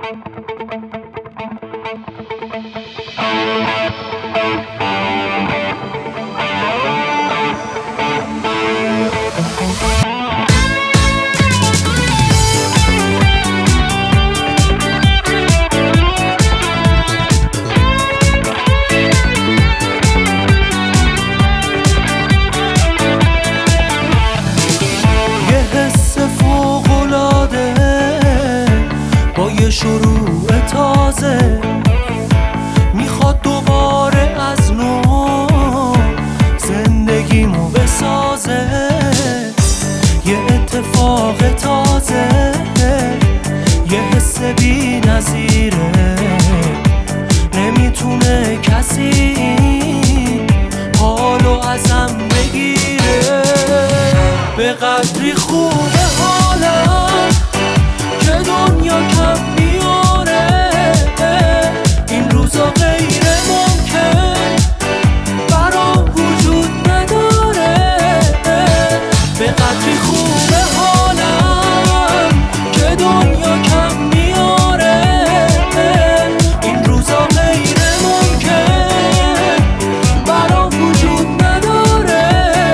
شروع تازه میخواد دوباره از نو زندگیمو بسازه، یه اتفاق تازه، یه حس بی نظیره، نمیتونه کسی حالو ازم بگیره. به قدری خوبه حالم که دنیا کم میاره، این روزا غیر ممکن برام وجود نداره. به قدری خوبه حالم که دنیا کم میاره، این روزا غیر ممکن برام وجود نداره.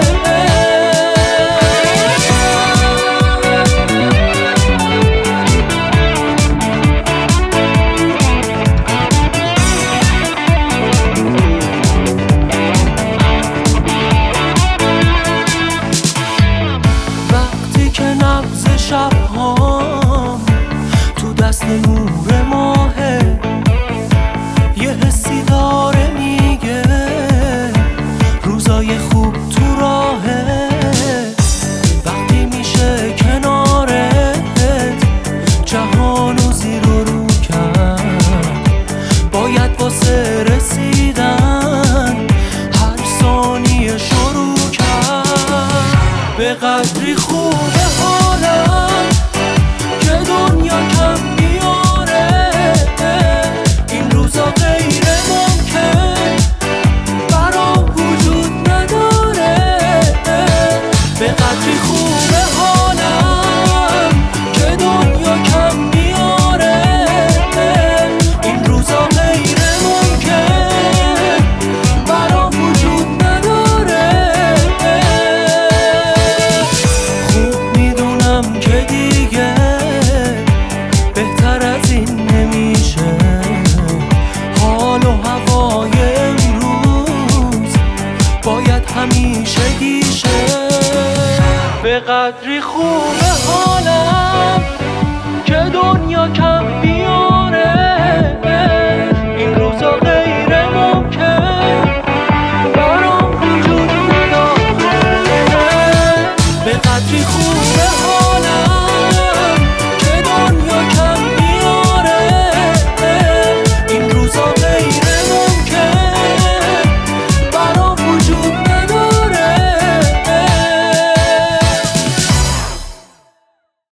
شبهام تو دست نور ماهه، یه حسی داره میگه روزای خوب تو راهه. وقتی میشه کنارت جهانو زیر و رو کرد، باید واسه رسیدن هر ثانیه شروع کرد. به قدری خوبه حالم که دنیا کم میاره، این روزا غیر ممکن برام وجود نداره. به قدری خوبه حالم که دنیا کم میاره، این روزا غیر ممکن برام وجود نداره. خوب میدونم که دیگه بهتر از این نمیشه، حال و هوای امروز باید همیشه گیشه. به قدری خوبه حالم که دنیا کم